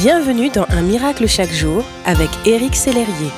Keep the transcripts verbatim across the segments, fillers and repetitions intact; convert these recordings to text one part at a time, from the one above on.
Bienvenue dans Un miracle chaque jour avec Éric Sellerier.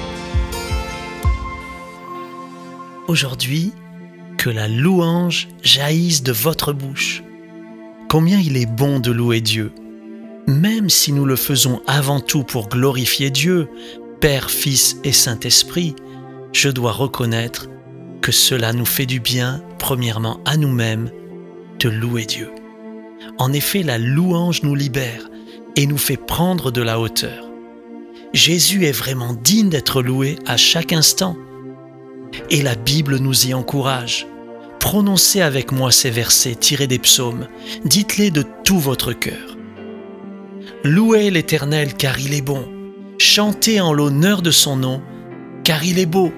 Aujourd'hui, que la louange jaillisse de votre bouche. Combien il est bon de louer Dieu, même si nous le faisons avant tout pour glorifier Dieu, Père, Fils et Saint-Esprit, je dois reconnaître que cela nous fait du bien, premièrement à nous-mêmes, de louer Dieu. En effet, la louange nous libère et nous fait prendre de la hauteur. Jésus est vraiment digne d'être loué à chaque instant. Et la Bible nous y encourage. Prononcez avec moi ces versets tirés des psaumes. Dites-les de tout votre cœur. Louez l'Éternel car il est bon. Chantez en l'honneur de son nom car il est beau.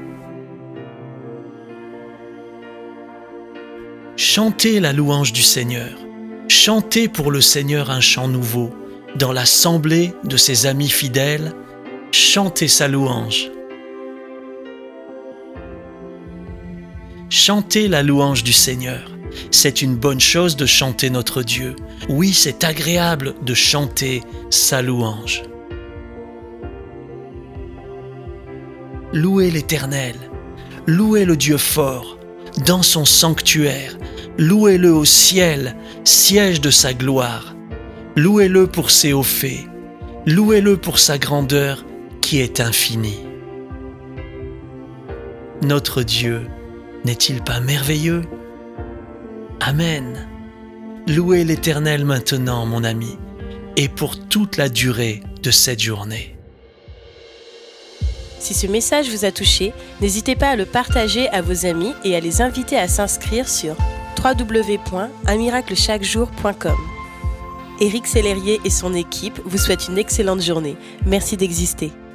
Chantez la louange du Seigneur. Chantez pour le Seigneur un chant nouveau. Dans l'assemblée de ses amis fidèles, chantez sa louange. Chantez la louange du Seigneur. C'est une bonne chose de chanter notre Dieu. Oui, c'est agréable de chanter sa louange. Louez l'Éternel, louez le Dieu fort, dans son sanctuaire, louez-le au ciel, siège de sa gloire. Louez-le pour ses hauts faits, louez-le pour sa grandeur qui est infinie. Notre Dieu n'est-il pas merveilleux? Amen. Louez l'Éternel maintenant, mon ami, et pour toute la durée de cette journée. Si ce message vous a touché, n'hésitez pas à le partager à vos amis et à les inviter à s'inscrire sur w w w point un miracle chaque jour point com. Éric Sellerier et son équipe vous souhaitent une excellente journée. Merci d'exister.